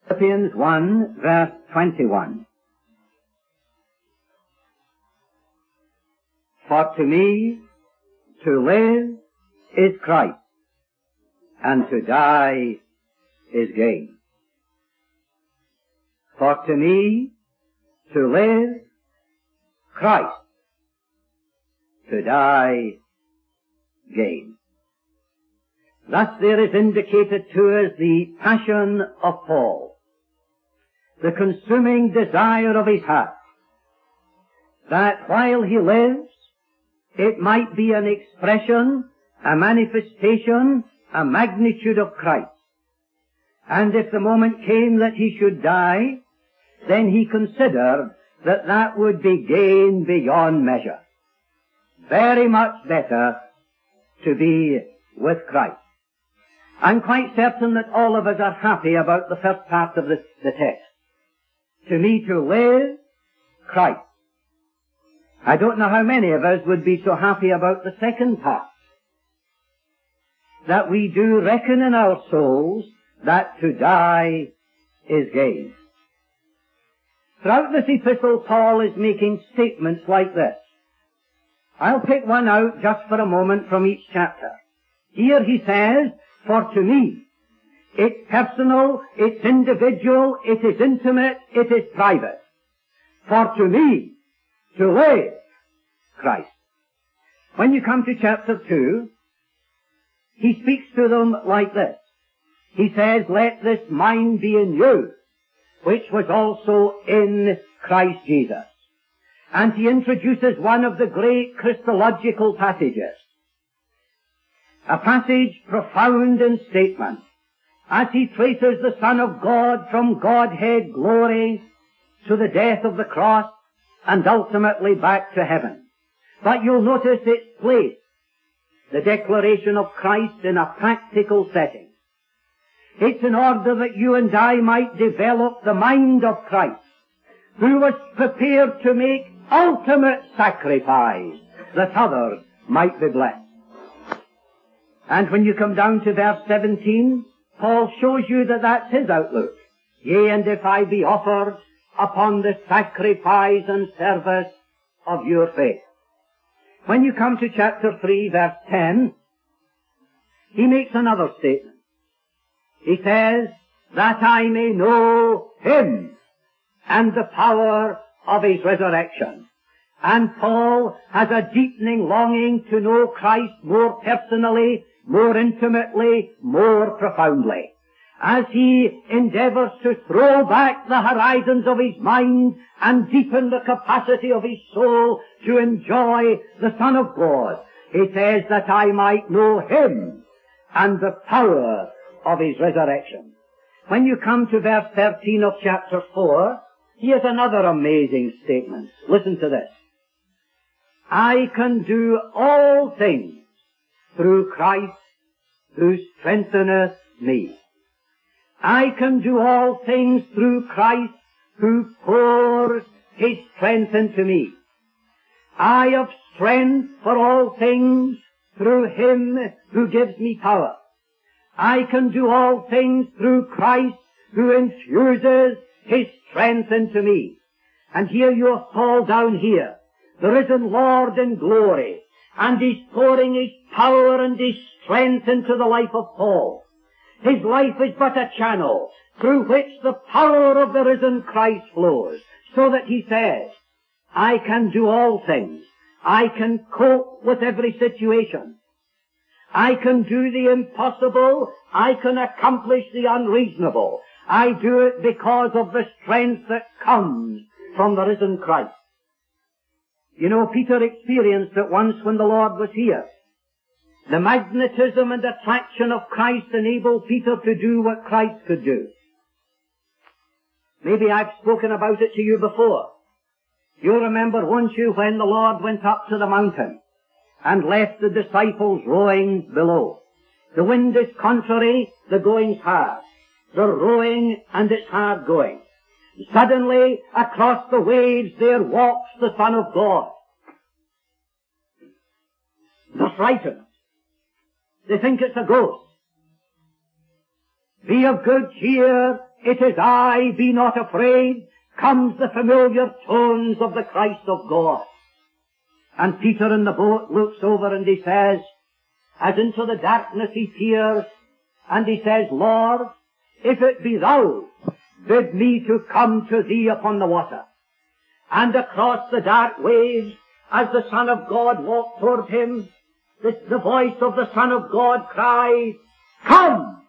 Philippians 1 verse 21. For to me to live is Christ, and to die is gain. For to me to live, Christ, to die, gain. Thus there is indicated to us the passion of Paul, the consuming desire of his heart, that while he lives, it might be an expression, a manifestation, a magnitude of Christ. And if the moment came that he should die, then he considered that that would be gain beyond measure. Very much better to be with Christ. I'm quite certain that all of us are happy about the first part of the text. To me to live, Christ. I don't know how many of us would be so happy about the second part. That we do reckon in our souls that to die is gain. Throughout this epistle, Paul is making statements like this. I'll pick one out just for a moment from each chapter. Here he says, for to me, it's personal, it's individual, it is intimate, it is private. For to me, to live, Christ. When you come to chapter 2, he speaks to them like this. He says, let this mind be in you, which was also in Christ Jesus. And he introduces one of the great Christological passages. A passage profound in statement, as he traces the Son of God from Godhead glory to the death of the cross and ultimately back to heaven. But you'll notice its place, the declaration of Christ in a practical setting. It's in order that you and I might develop the mind of Christ, who was prepared to make ultimate sacrifice that others might be blessed. And when you come down to verse 17, Paul shows you that that's his outlook. Yea, and if I be offered upon the sacrifice and service of your faith. When you come to chapter 3, verse 10, he makes another statement. He says, that I may know him and the power of his resurrection. And Paul has a deepening longing to know Christ more personally, more intimately, more profoundly, as he endeavors to throw back the horizons of his mind and deepen the capacity of his soul to enjoy the Son of God. He says that I might know him and the power of his resurrection. When you come to verse 13 of chapter 4, here's another amazing statement. Listen to this. I can do all things through Christ who strengtheneth me. I can do all things through Christ who pours his strength into me. I have strength for all things through him who gives me power. I can do all things through Christ who infuses his strength into me. And here you have Paul down here, the risen Lord in glory, and he's pouring his power and his strength into the life of Paul. His life is but a channel through which the power of the risen Christ flows, so that he says, I can do all things. I can cope with every situation. I can do the impossible. I can accomplish the unreasonable. I do it because of the strength that comes from the risen Christ. You know, Peter experienced it once when the Lord was here. The magnetism and attraction of Christ enabled Peter to do what Christ could do. Maybe I've spoken about it to you before. You remember, won't you, when the Lord went up to the mountain and left the disciples rowing below. The wind is contrary, the going's hard. The rowing and it's hard going. Suddenly, across the waves there walks the Son of God. They're frightened. They think it's a ghost. Be of good cheer, it is I, be not afraid, comes the familiar tones of the Christ of God. And Peter in the boat looks over and he says, as into the darkness he peers, and he says, Lord, if it be thou, bid me to come to thee upon the water. And across the dark waves, as the Son of God walked toward him, the voice of the Son of God cried, Come!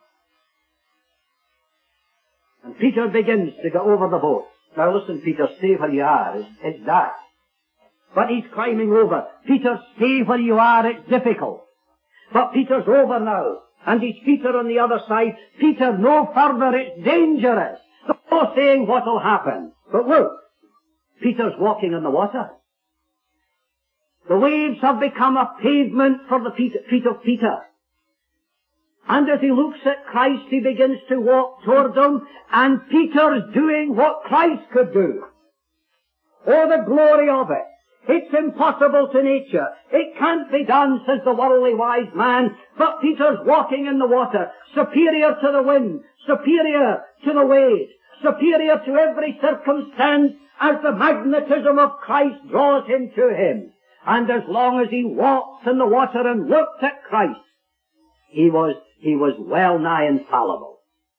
And Peter begins to go over the boat. Now listen, Peter, stay where you are. It's dark. But he's climbing over. Peter, stay where you are. It's difficult. But Peter's over now. And he's Peter on the other side. Peter, no further. It's dangerous. No saying what'll happen. But look, Peter's walking on the water. The waves have become a pavement for the feet of Peter. And as he looks at Christ, he begins to walk toward him, and Peter's doing what Christ could do. Oh, the glory of it! It's impossible to nature. It can't be done, says the worldly wise man, but Peter's walking in the water, superior to the wind, superior to the waves, superior to every circumstance, as the magnetism of Christ draws him to him. And as long as he walked in the water and looked at Christ, he was well nigh infallible.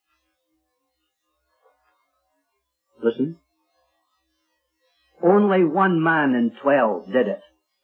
Listen. Only one man in 12 did it.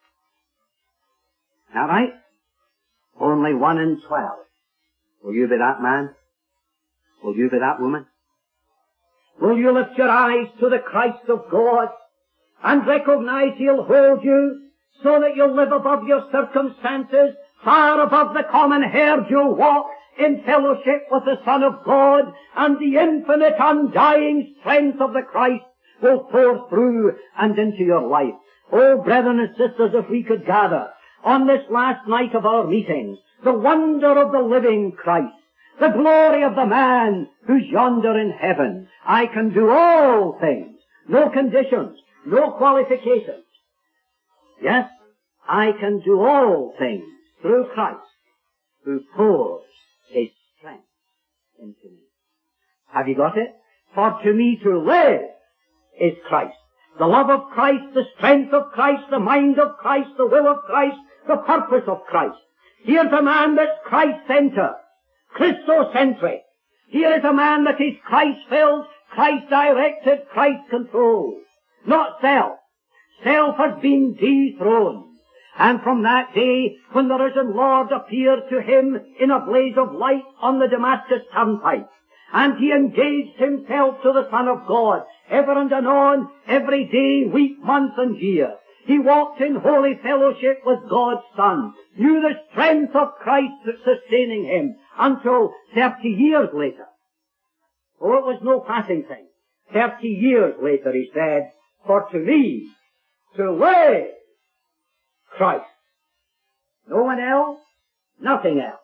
All right? Only 1 in 12. Will you be that man? Will you be that woman? Will you lift your eyes to the Christ of God and recognize He'll hold you so that you'll live above your circumstances, far above the common herd? You'll walk in fellowship with the Son of God, and the infinite undying strength of the Christ will pour through and into your life. Oh, brethren and sisters, if we could gather on this last night of our meeting, the wonder of the living Christ, the glory of the man who's yonder in heaven. I can do all things. No conditions, no qualifications. Yes, I can do all things through Christ who pours His strength into me. Have you got it? For to me to live is Christ. The love of Christ, the strength of Christ, the mind of Christ, the will of Christ, the purpose of Christ. Here's a man that's Christ-centered, Christocentric. Here is a man that is Christ-filled, Christ-directed, Christ-controlled. Not self. Self has been dethroned. And from that day, when the risen Lord appeared to him in a blaze of light on the Damascus turnpike, and he engaged himself to the Son of God, ever and anon, every day, week, month, and year, he walked in holy fellowship with God's Son, knew the strength of Christ sustaining him, until 30 years later. Oh, it was no passing thing. 30 years later he said, for to me, to live, Christ. No one else, nothing else.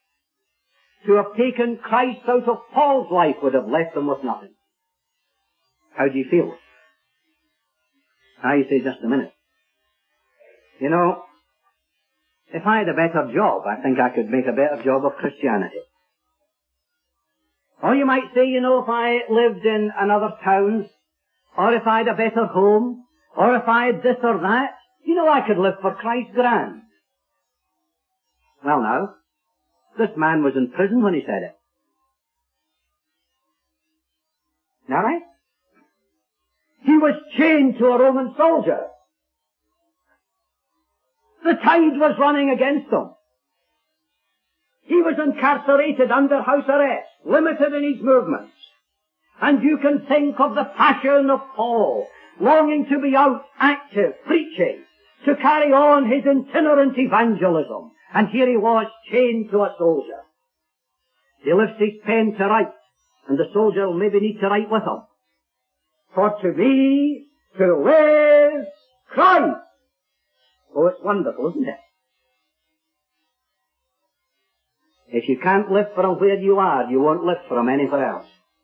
To have taken Christ out of Paul's life would have left him with nothing. How do you feel? Now you say, just a minute. You know, if I had a better job, I think I could make a better job of Christianity. Or you might say, you know, if I lived in another town, or if I had a better home, or if I had this or that, you know, I could live for Christ grand. Well now, this man was in prison when he said it. All right? He was chained to a Roman soldier. The tide was running against him. He was incarcerated under house arrest, limited in his movements. And you can think of the passion of Paul, longing to be out, active, preaching, to carry on his itinerant evangelism. And here he was, chained to a soldier. He lifts his pen to write, and the soldier will maybe need to write with him. For to me, to live, Christ. Oh, it's wonderful, isn't it? If you can't live for him where you are, you won't live for him anywhere else.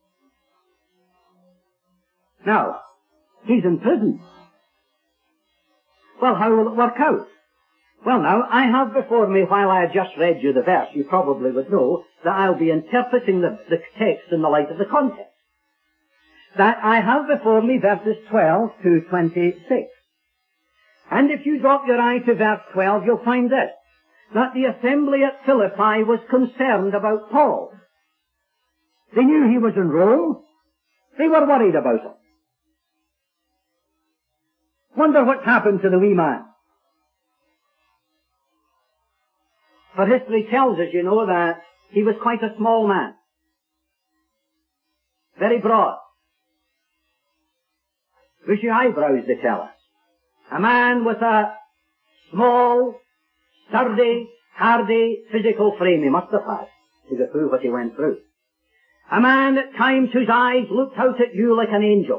Now, he's in prison. Well, how will it work out? Well now, I have before me, while I had just read you the verse, you probably would know that I'll be interpreting the text in the light of the context. that I have before me verses 12 to 26. And if you drop your eye to verse 12, you'll find this, that the assembly at Philippi was concerned about Paul. They knew he was in Rome. They were worried about him. Wonder what's happened to the wee man. For history tells us, you know, that he was quite a small man. Very broad. Bushy eyebrows, they tell us. A man with a small, sturdy, hardy, physical frame he must have had to go through what he went through. A man at times whose eyes looked out at you like an angel.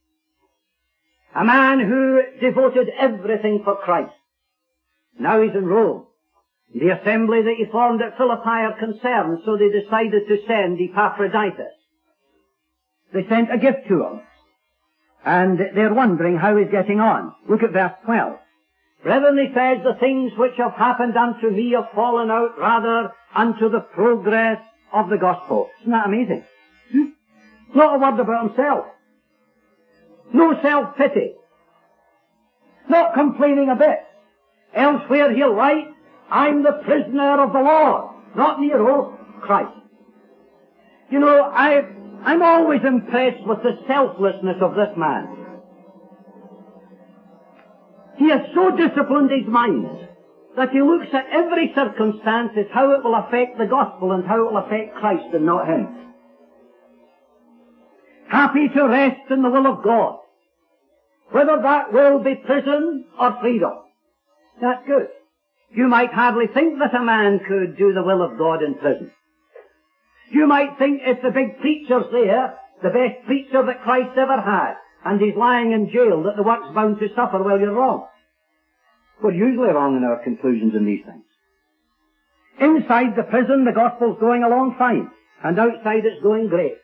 A man who devoted everything for Christ. Now he's in Rome. The assembly that he formed at Philippi are concerned, so they decided to send Epaphroditus. They sent a gift to him. And they're wondering how he's getting on. Look at verse 12. Brethren, he says, the things which have happened unto me have fallen out rather unto the progress of the gospel. Isn't that amazing? Not a word about himself. No self-pity. Not complaining a bit. Elsewhere he'll write, I'm the prisoner of the Lord. Not Nero, Christ. You know, I'm always impressed with the selflessness of this man. He has so disciplined his mind that he looks at every circumstance as how it will affect the gospel and how it will affect Christ and not him. Happy to rest in the will of God, whether that will be prison or freedom. That's good. You might hardly think that a man could do the will of God in prison. You might think if the big preacher's there, the best preacher that Christ ever had, and he's lying in jail, that the work's bound to suffer. Well, you're wrong. We're usually wrong in our conclusions in these things. Inside the prison, the gospel's going along fine, and outside it's going great.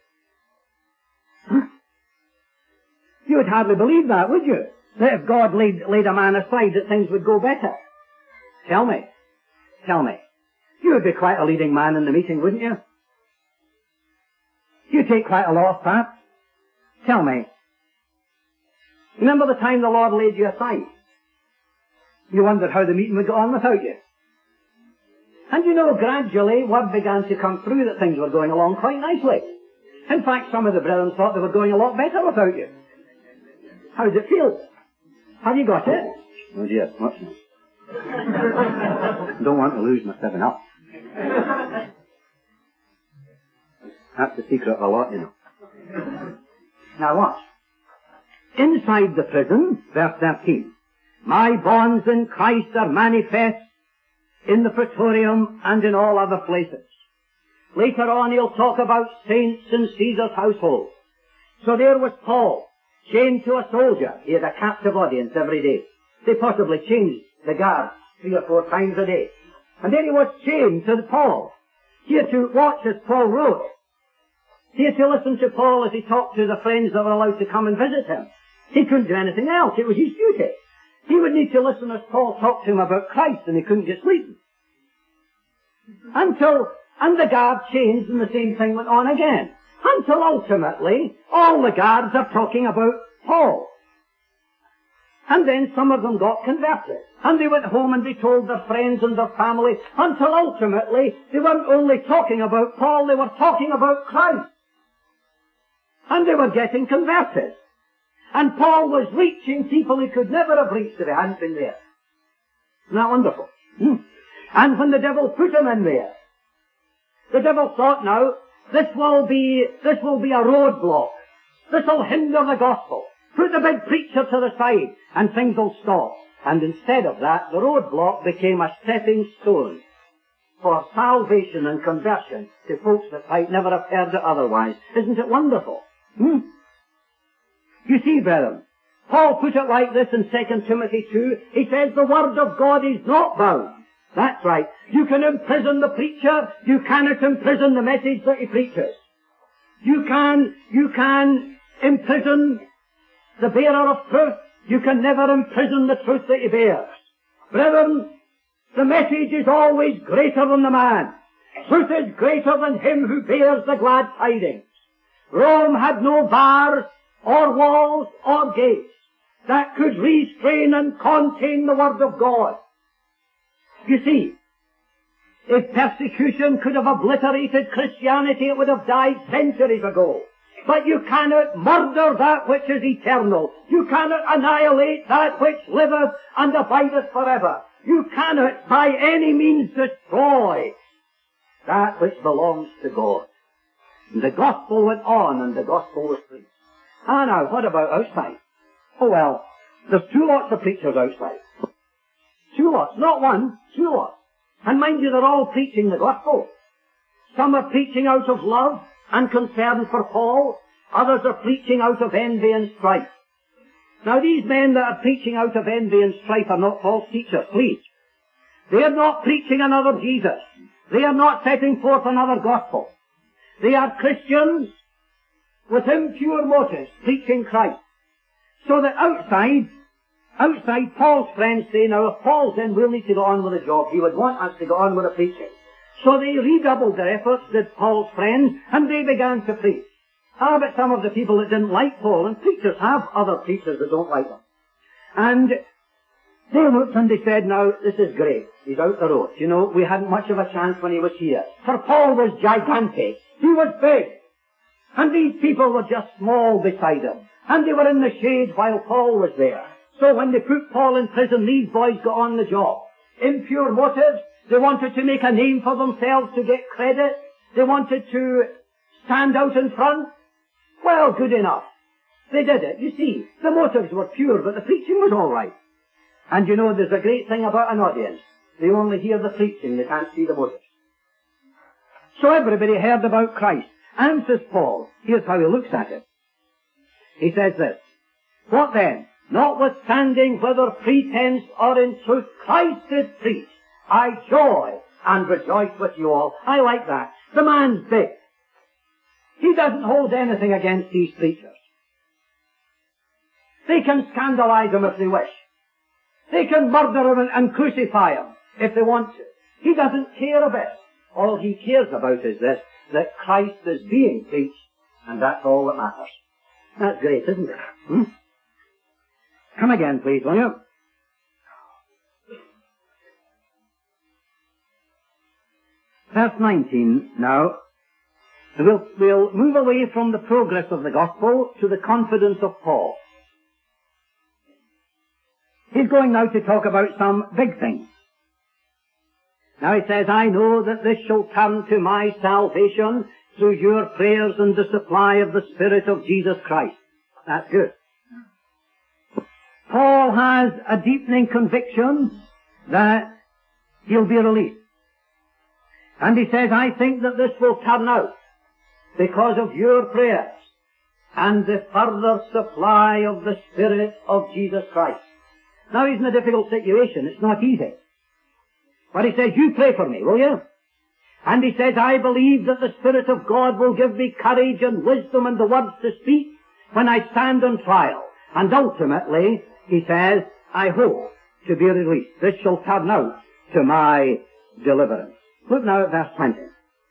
You would hardly believe that, would you? That if God laid a man aside, that things would go better. Tell me. You would be quite a leading man in the meeting, wouldn't you? You take quite a lot of fat. Tell me. Remember the time the Lord laid you aside? You wondered how the meeting would go on without you. And you know, gradually, word began to come through that things were going along quite nicely. In fact, some of the brethren thought they were going a lot better without you. How does it feel? Have you got it? Oh dear, much more. Don't want to lose my 7-Up. That's the secret of a lot, you know. Now watch. Inside the prison, verse 13, my bonds in Christ are manifest in the praetorium and in all other places. Later on he'll talk about saints in Caesar's household. So there was Paul, chained to a soldier. He had a captive audience every day. They possibly changed the guards 3 or 4 times a day. And then he was chained to Paul. He had to watch as Paul wrote. He had to listen to Paul as he talked to the friends that were allowed to come and visit him. He couldn't do anything else. It was his duty. He would need to listen as Paul talked to him about Christ, and he couldn't get sleeping. And the guard changed, and the same thing went on again. Until ultimately, all the guards are talking about Paul. And then some of them got converted. And they went home and they told their friends and their family, until ultimately they weren't only talking about Paul, they were talking about Christ. And they were getting converted. And Paul was reaching people he could never have reached if he hadn't been there. Isn't that wonderful? And when the devil put him in there, the devil thought, now, this will be a roadblock. This will hinder the gospel. Put the big preacher to the side, and things will stop. And instead of that, the roadblock became a stepping stone for salvation and conversion to folks that might never have heard it otherwise. Isn't it wonderful? You see, brethren, Paul put it like this in 2 Timothy 2. He says, the word of God is not bound. That's right. You can imprison the preacher. You cannot imprison the message that he preaches. You can imprison the bearer of truth. You can never imprison the truth that he bears. Brethren, the message is always greater than the man. Truth is greater than him who bears the glad tidings. Rome had no bars or walls, or gates that could restrain and contain the Word of God. You see, if persecution could have obliterated Christianity, it would have died centuries ago. But you cannot murder that which is eternal. You cannot annihilate that which liveth and abideth forever. You cannot by any means destroy that which belongs to God. And the gospel went on, and the gospel was preached. Ah, now, what about outside? Oh well, there's two lots of preachers outside. Two lots, not one, two lots. And mind you, they're all preaching the gospel. Some are preaching out of love and concern for Paul. Others are preaching out of envy and strife. Now these men that are preaching out of envy and strife are not false teachers, please. They are not preaching another Jesus. They are not setting forth another gospel. They are Christians with impure motives, preaching Christ. So that outside Paul's friends say, now if Paul's in, we'll need to go on with the job. He would want us to go on with the preaching. So they redoubled their efforts, did Paul's friends, and they began to preach. Ah, but some of the people that didn't like Paul, and preachers have other preachers that don't like them. And they looked and they said, now, this is great. He's out the road. You know, we hadn't much of a chance when he was here. For Paul was gigantic. He was big. And these people were just small beside him. And they were in the shade while Paul was there. So when they put Paul in prison, these boys got on the job. Impure motives. They wanted to make a name for themselves to get credit. They wanted to stand out in front. Well, good enough. They did it. You see, the motives were pure, but the preaching was all right. And you know, there's a great thing about an audience. They only hear the preaching, they can't see the motives. So everybody heard about Christ. And says Paul, here's how he looks at it. He says this, what then? Notwithstanding whether pretense or in truth Christ is preached, I joy and rejoice with you all. I like that. The man's big. He doesn't hold anything against these preachers. They can scandalize him if they wish. They can murder him and crucify him if they want to. He doesn't care a bit. All he cares about is this, that Christ is being preached, and that's all that matters. That's great, isn't it? Come again, please, will you? Verse 19 now. We'll move away from the progress of the gospel to the confidence of Paul. He's going now to talk about some big things. Now he says, I know that this shall turn to my salvation through your prayers and the supply of the Spirit of Jesus Christ. That's good. Paul has a deepening conviction that he'll be released. And he says, I think that this will turn out because of your prayers and the further supply of the Spirit of Jesus Christ. Now he's in a difficult situation. It's not easy. But he says, you pray for me, will you? And he says, I believe that the Spirit of God will give me courage and wisdom and the words to speak when I stand on trial. And ultimately, he says, I hope to be released. This shall turn out to my deliverance. Look now at verse 20.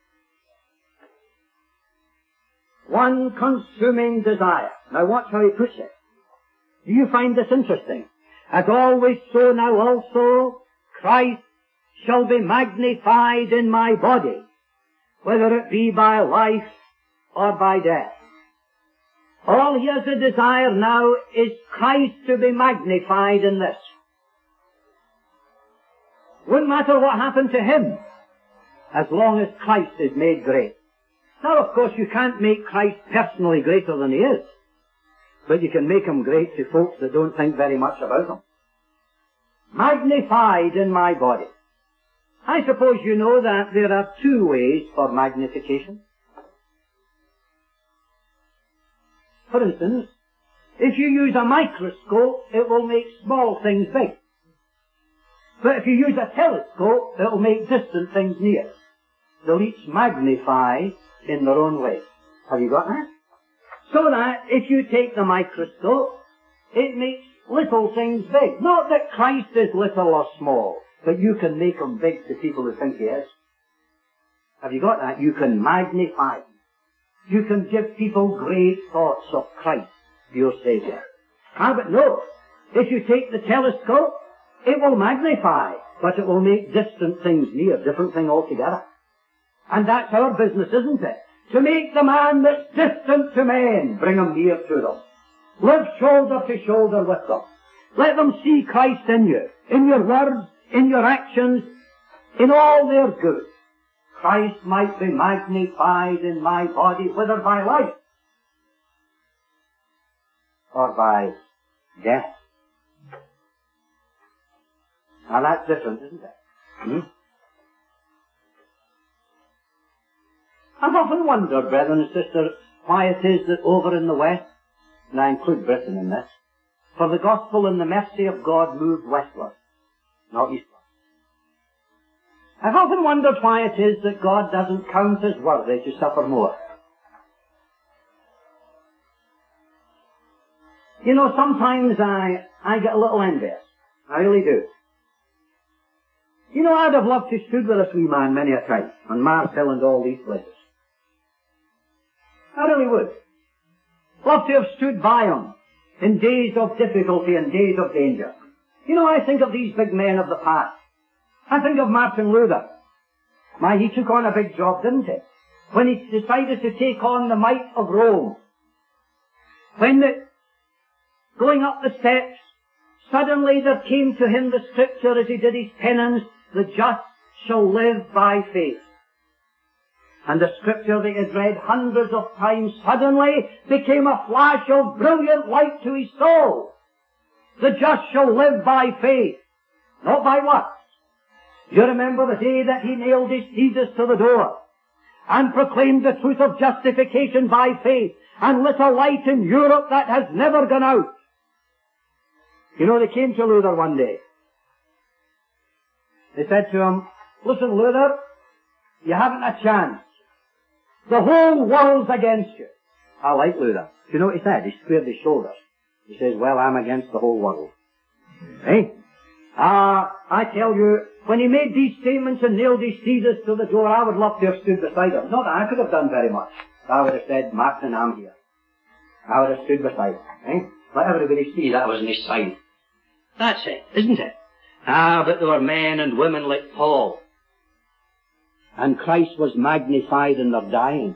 One consuming desire. Now watch how he puts it. Do you find this interesting? As always so now also, Christ shall be magnified in my body, whether it be by life or by death. All he has a desire now is Christ to be magnified in this. Wouldn't matter what happened to him, as long as Christ is made great. Now, of course, you can't make Christ personally greater than he is, but you can make him great to folks that don't think very much about him. Magnified in my body. I suppose you know that there are two ways for magnification. For instance, if you use a microscope, it will make small things big. But if you use a telescope, it will make distant things near. They'll each magnify in their own way. Have you got that? So that if you take the microscope, it makes little things big. Not that Christ is little or small, but you can make him big to people who think he is. Have you got that? You can magnify him. You can give people great thoughts of Christ your Saviour. Ah, but no. If you take the telescope, it will magnify, but it will make distant things near, different thing altogether. And that's our business, isn't it? To make the man that's distant to men, bring him near to them. Live shoulder to shoulder with them. Let them see Christ in you, in your words, in your actions, in all their good. Christ might be magnified in my body, whether by life or by death. Now that's different, isn't it? I've often wondered, brethren and sisters, why it is that over in the West, and I include Britain in this, for the gospel and the mercy of God moved westward, not eastward. I've often wondered why it is that God doesn't count us worthy to suffer more. You know, sometimes I get a little envious. I really do. You know, I'd have loved to stood with this wee man many a time, on Mars Hill and all these places. I really would. Love to have stood by him in days of difficulty and days of danger. You know, I think of these big men of the past. I think of Martin Luther. He took on a big job, didn't he? When he decided to take on the might of Rome. When going up the steps, suddenly there came to him the scripture as he did his penance, the just shall live by faith. And the scripture that he had read hundreds of times suddenly became a flash of brilliant light to his soul. The just shall live by faith, not by works. You remember the day that he nailed his thesis to the door and proclaimed the truth of justification by faith and lit a light in Europe that has never gone out. You know, they came to Luther one day. They said to him, listen, Luther, you haven't a chance. The whole world's against you. I like Luther. Do you know what he said? He squared his shoulders. He says, well, I'm against the whole world. Eh? I tell you, when he made these statements and nailed his thesis to the door, I would love to have stood beside him. Not that I could have done very much. I would have said, Martin, I'm here. I would have stood beside him. Eh? Let everybody see that was on his side. That's it, isn't it? But there were men and women like Paul. And Christ was magnified in their dying.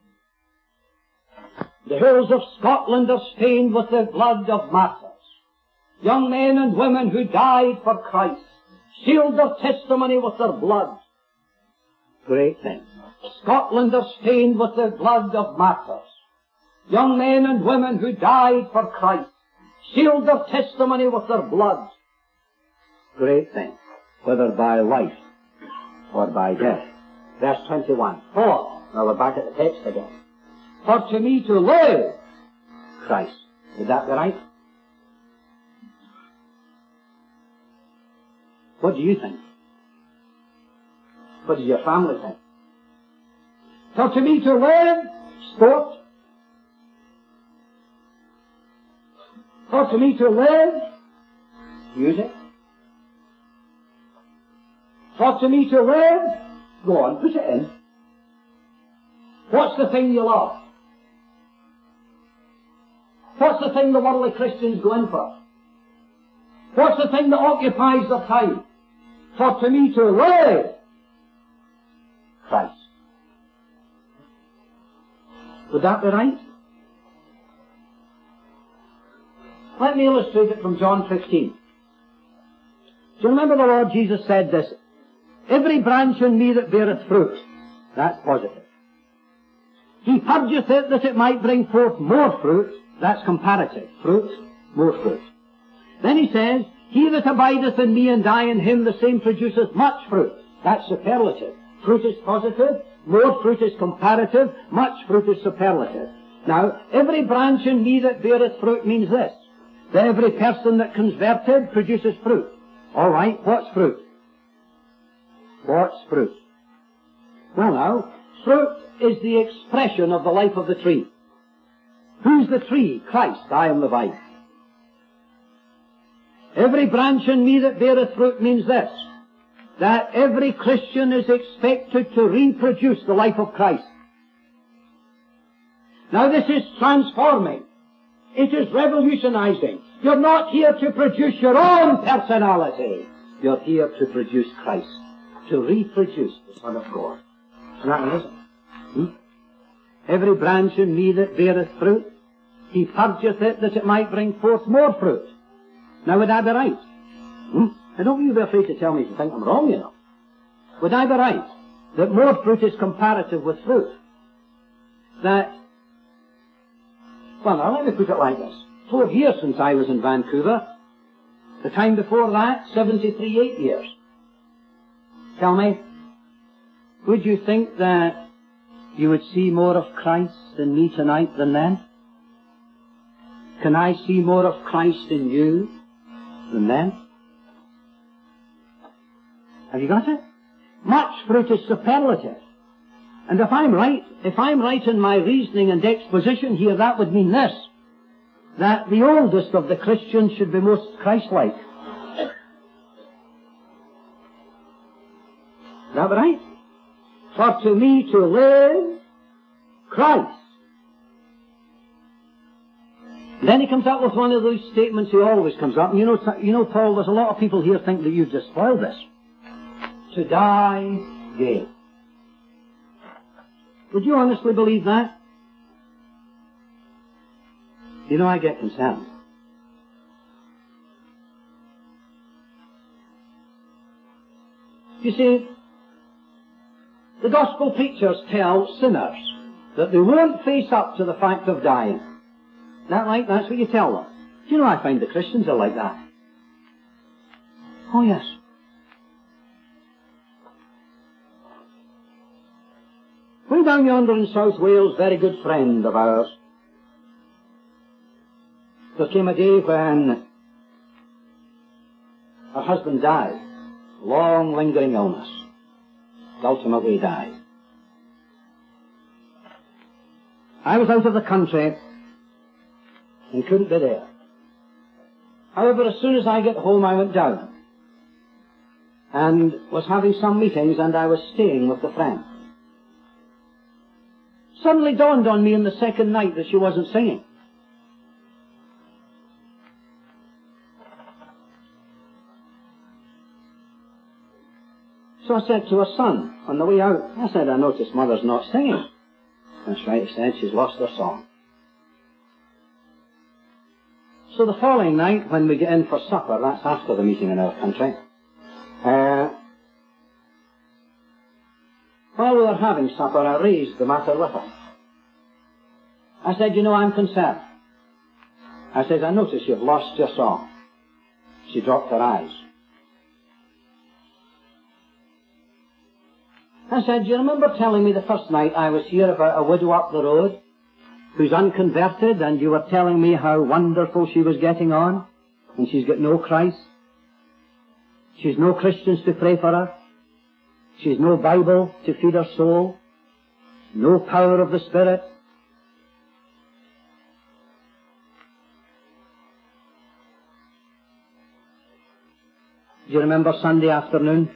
The hills of Scotland are stained with the blood of martyrs. Young men and women who died for Christ, sealed their testimony with their blood. Great thing. Scotland are stained with the blood of martyrs. Young men and women who died for Christ, sealed their testimony with their blood. Great thing. Whether by life or by death. Verse 21. For, now we're back at the text again. For to me to live, Christ. Would that be right? What do you think? What does your family think? For to me to live, sport. For to me to live, music. For to me to live, go on, put it in. What's the thing you love? What's the thing the worldly Christians go in for? What's the thing that occupies their time? For to me to live, Christ. Would that be right? Let me illustrate it from John 15. Do you remember the Lord Jesus said this? Every branch in me that beareth fruit, that's positive. He purgeth it that it might bring forth more fruit, that's comparative. Fruit, more fruit. Then he says, he that abideth in me and I in him, the same produceth much fruit. That's superlative. Fruit is positive, more fruit is comparative, much fruit is superlative. Now, every branch in me that beareth fruit means this, that every person that converted produces fruit. All right, what's fruit? What's fruit? Well now, fruit is the expression of the life of the tree. Who's the tree? Christ. I am the vine. Every branch in me that beareth fruit means this, that every Christian is expected to reproduce the life of Christ. Now this is transforming. It is revolutionizing. You're not here to produce your own personality. You're here to produce Christ, to reproduce the Son of God. Isn't that amazing? Every branch in me that beareth fruit, he purgeth it that it might bring forth more fruit. Now would I be right? I don't want you to be afraid to tell me if you think I'm wrong, you know. Would I be right that more fruit is comparative with fruit? That, well now let me put it like this. 4 years since I was in Vancouver. The time before that, 73, 8 years. Tell me, would you think that you would see more of Christ in me tonight than then? Can I see more of Christ in you than then? Have you got it? Much fruit is superlative. And if I'm right in my reasoning and exposition here, that would mean this, that the oldest of the Christians should be most Christ-like. Is that right? For to me to live, Christ. Then he comes up with one of those statements he always comes up. And you know, Paul, there's a lot of people here think that you've just spoiled this. To die, gain. Would you honestly believe that? You know, I get concerned. You see, the gospel preachers tell sinners that they won't face up to the fact of dying. Is that right? That's what you tell them. Do you know, I find the Christians are like that. Oh yes. Way down yonder in South Wales, very good friend of ours, there came a day when her husband died. Long, lingering illness. Ultimately died. I was out of the country and couldn't be there. However, as soon as I got home, I went down and was having some meetings, and I was staying with the friend. Suddenly dawned on me in the second night that she wasn't singing. So I said to her son, on the way out, I said, I noticed Mother's not singing. That's right, he said, she's lost her song. So the following night, when we get in for supper, that's after the meeting in our country, while we were having supper, I raised the matter with her. I said, you know, I'm concerned. I said, I notice you've lost your song. She dropped her eyes. I said, do you remember telling me the first night I was here about a widow up the road who's unconverted, and you were telling me how wonderful she was getting on, and she's got no Christ? She's no Christians to pray for her. She's no Bible to feed her soul. No power of the Spirit. Do you remember Sunday afternoon?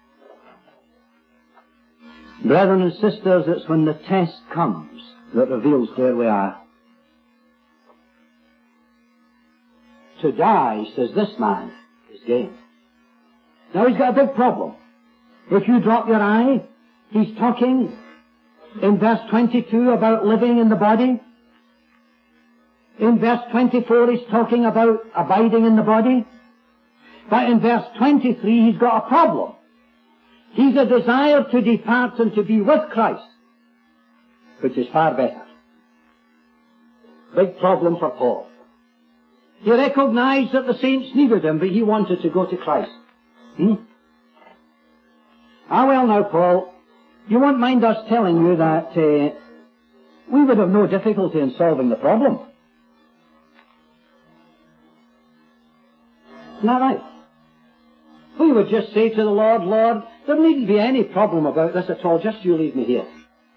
Brethren and sisters, it's when the test comes that reveals where we are. To die, says this man, is gain. Now he's got a big problem. If you drop your eye, he's talking in verse 22 about living in the body. In verse 24 he's talking about abiding in the body. But in verse 23 he's got a problem. He's a desire to depart and to be with Christ, which is far better. Big problem for Paul. He recognized that the saints needed him, but he wanted to go to Christ. Ah, well now, Paul, you won't mind us telling you that we would have no difficulty in solving the problem. Isn't that right? We would just say to the Lord, Lord, there needn't be any problem about this at all, just you leave me here.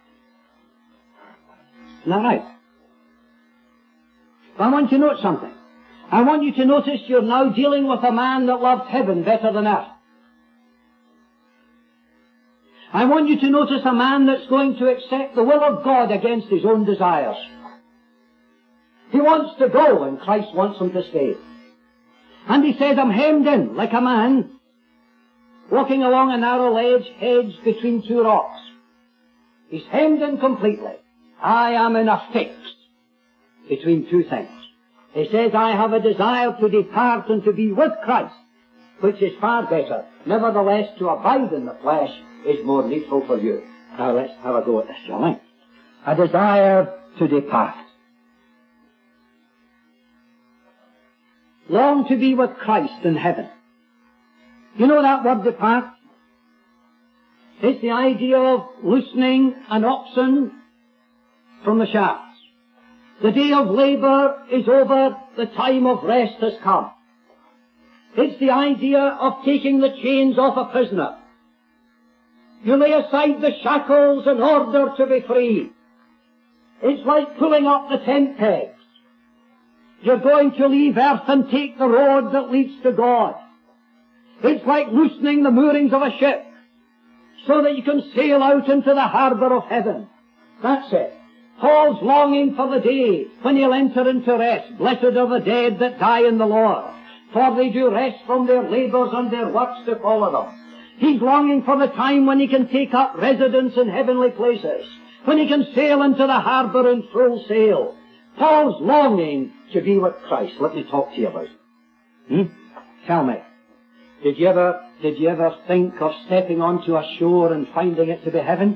Isn't that right? But I want you to note something. I want you to notice you're now dealing with a man that loved heaven better than earth. I want you to notice a man that's going to accept the will of God against his own desires. He wants to go, and Christ wants him to stay. And he says, I'm hemmed in like a man walking along a narrow hedge between two rocks. He's hemmed in completely. I am in a fix between two things. He says, I have a desire to depart and to be with Christ, which is far better. Nevertheless, to abide in the flesh is more needful for you. Now let's have a go at this, shall we? A desire to depart. Long to be with Christ in heaven. You know that word depart? It's the idea of loosening an oxen from the shafts. The day of labour is over, the time of rest has come. It's the idea of taking the chains off a prisoner. You lay aside the shackles in order to be free. It's like pulling up the tent pegs. You're going to leave earth and take the road that leads to God. It's like loosening the moorings of a ship so that you can sail out into the harbour of heaven. That's it. Paul's longing for the day when he'll enter into rest. Blessed are the dead that die in the Lord, for they do rest from their labours and their works to follow them. He's longing for the time when he can take up residence in heavenly places, when he can sail into the harbour in full sail. Paul's longing to be with Christ. Let me talk to you about it. Tell me, did you ever think of stepping onto a shore and finding it to be heaven?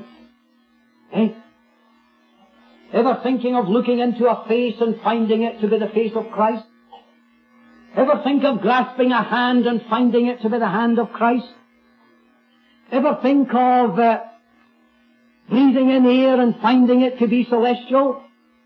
Ever thinking of looking into a face and finding it to be the face of Christ? Ever think of grasping a hand and finding it to be the hand of Christ? Ever think of breathing in air and finding it to be celestial?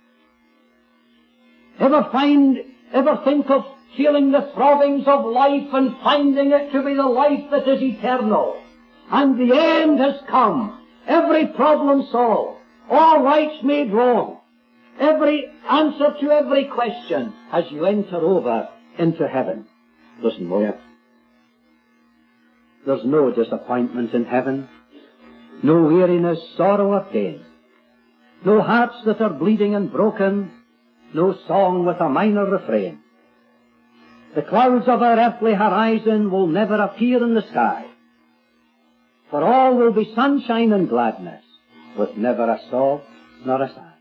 Ever think of feeling the throbbings of life and finding it to be the life that is eternal? And the end has come. Every problem solved. All rights made wrong. Every answer to every question as you enter over into heaven. Listen, will you? There's no disappointment in heaven. No weariness, sorrow or pain. No hearts that are bleeding and broken. No song with a minor refrain. The clouds of our earthly horizon will never appear in the sky. For all will be sunshine and gladness, with never a sob nor a sigh.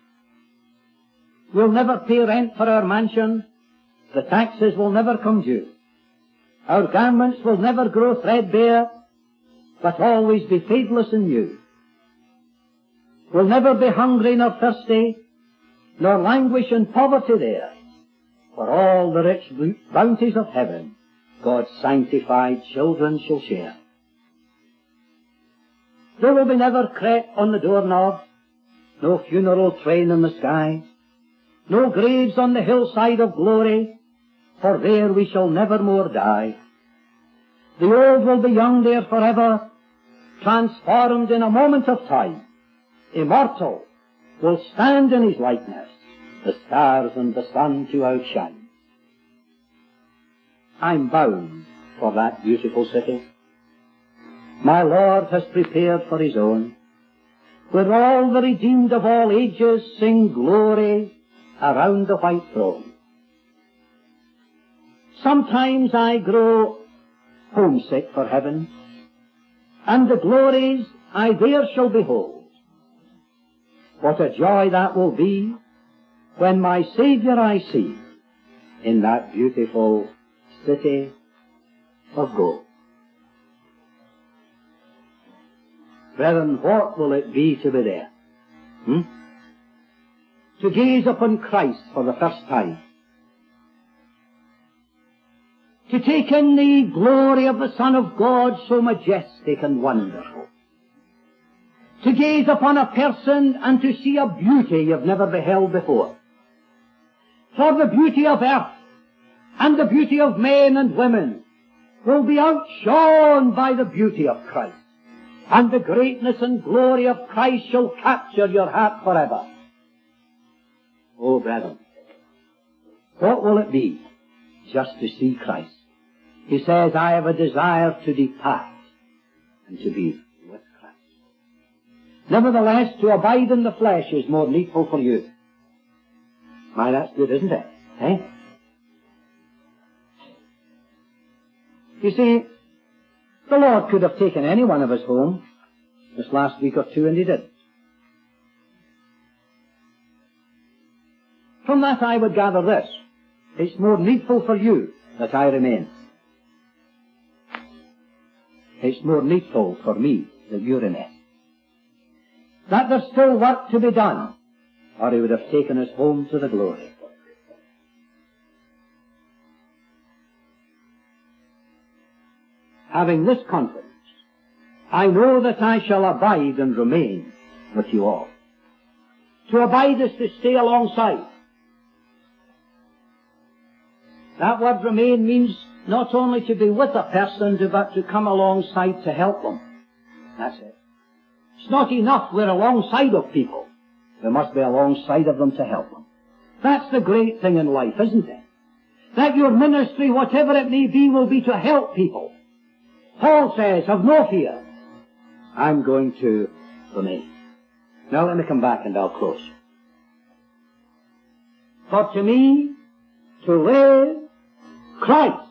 We'll never pay rent for our mansion. The taxes will never come due. Our garments will never grow threadbare, but always be fadeless and new. We'll never be hungry nor thirsty, nor languish in poverty there, for all the rich bounties of heaven God's sanctified children shall share. There will be never crepe on the doorknob, no funeral train in the sky, no graves on the hillside of glory, for there we shall never more die. The old will be young there forever, transformed in a moment of time. Immortal, will stand in his likeness, the stars and the sun to outshine. I'm bound for that beautiful city. My Lord has prepared for his own, where all the redeemed of all ages sing glory around the white throne. Sometimes I grow homesick for heaven, and the glories I there shall behold. What a joy that will be when my Saviour I see in that beautiful city of gold. Brethren, what will it be to be there? To gaze upon Christ for the first time. To take in the glory of the Son of God, so majestic and wonderful. To gaze upon a person and to see a beauty you've never beheld before. For the beauty of earth and the beauty of men and women will be outshone by the beauty of Christ. And the greatness and glory of Christ shall capture your heart forever. Oh, brethren, what will it be just to see Christ? He says, I have a desire to depart and to be with Christ. Nevertheless, to abide in the flesh is more needful for you. My, that's good, isn't it? Eh? You see, the Lord could have taken any one of us home this last week or two, and He didn't. From that I would gather this: it's more needful for you that I remain. It's more needful for me that you remain. That there's still work to be done, or He would have taken us home to the glory. Having this confidence, I know that I shall abide and remain with you all. To abide is to stay alongside. That word remain means not only to be with a person, but to come alongside to help them. That's it. It's not enough we're alongside of people. We must be alongside of them to help them. That's the great thing in life, isn't it? That your ministry, whatever it may be, will be to help people. Paul says, have no fear. I'm going to remain. Now let me come back and I'll close. For to me, to live, Christ.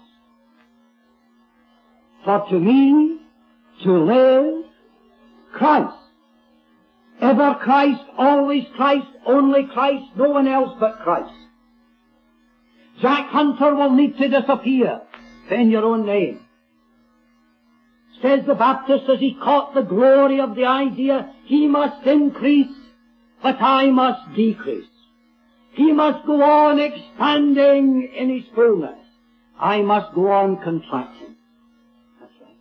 For to me, to live, Christ. Ever Christ, always Christ, only Christ, no one else but Christ. Jack Hunter will need to disappear in your own name. Says the Baptist as he caught the glory of the idea, he must increase, but I must decrease. He must go on expanding in his fullness. I must go on contracting. That's right.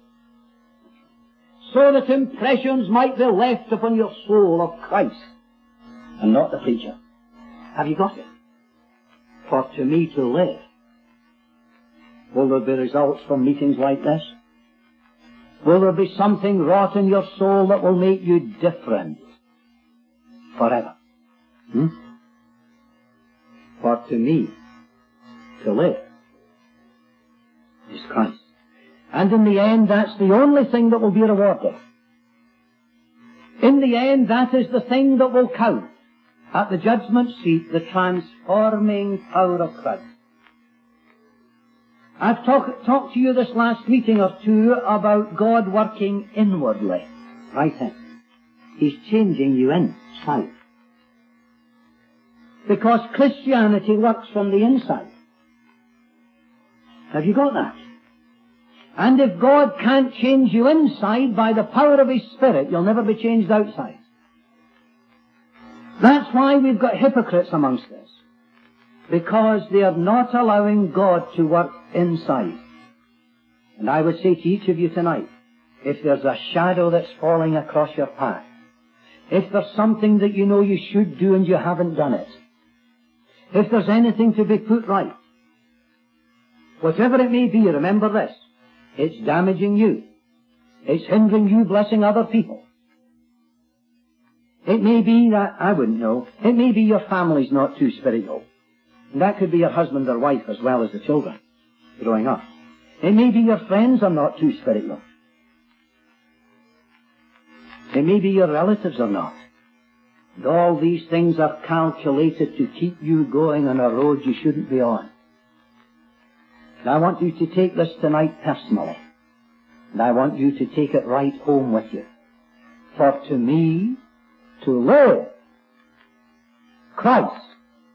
So that impressions might be left upon your soul of Christ and not the preacher. Have you got it? For to me to live. Will there be results from meetings like this? Will there be something wrought in your soul that will make you different forever? For to me, to live is Christ. And in the end, that's the only thing that will be rewarded. In the end, that is the thing that will count at the judgment seat, the transforming power of Christ. I've talked to you this last meeting or two about God working inwardly. Right in. He's changing you inside. Because Christianity works from the inside. Have you got that? And if God can't change you inside by the power of His Spirit, you'll never be changed outside. That's why we've got hypocrites amongst us. Because they are not allowing God to work inside. And I would say to each of you tonight, if there's a shadow that's falling across your path, if there's something that you know you should do and you haven't done it, if there's anything to be put right, whatever it may be, remember this, it's damaging you. It's hindering you blessing other people. It may be that, I wouldn't know, it may be your family's not too spiritual. And that could be your husband or wife as well as the children growing up. It may be your friends are not too spiritual. It may be your relatives are not. And all these things are calculated to keep you going on a road you shouldn't be on. And I want you to take this tonight personally. And I want you to take it right home with you. For to me, to live, Christ.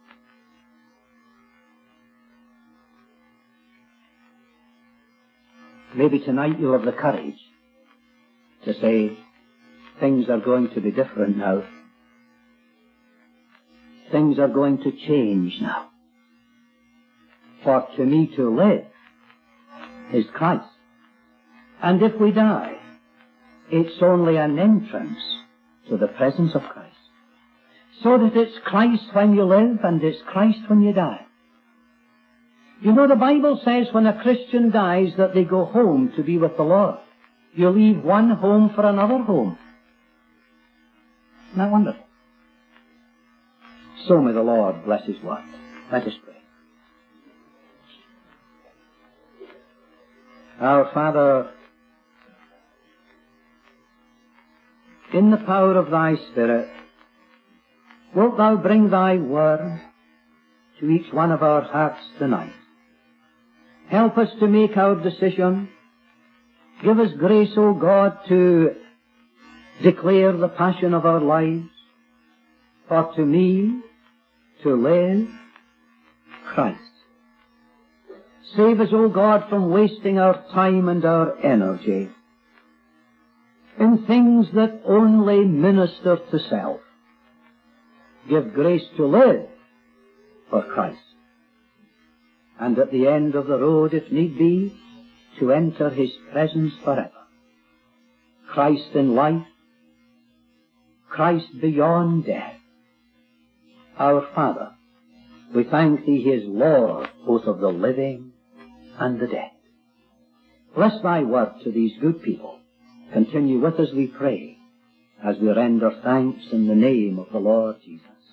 Maybe tonight you'll have the courage to say, things are going to be different now. Things are going to change now. For to me to live is Christ. And if we die, it's only an entrance to the presence of Christ. So that it's Christ when you live and it's Christ when you die. You know, the Bible says when a Christian dies that they go home to be with the Lord. You leave one home for another home. Isn't that wonderful? So may the Lord bless His word. Let us pray. Our Father, in the power of Thy Spirit, wilt Thou bring Thy word to each one of our hearts tonight. Help us to make our decision. Give us grace, O God, to declare the passion of our lives. For to me, to live, Christ. Save us, O God, from wasting our time and our energy in things that only minister to self. Give grace to live for Christ. And at the end of the road, if need be, to enter His presence forever. Christ in life, Christ beyond death. Our Father, we thank Thee, He is Lord both of the living and the dead. Bless Thy word to these good people. Continue with us, we pray, as we render thanks in the name of the Lord Jesus.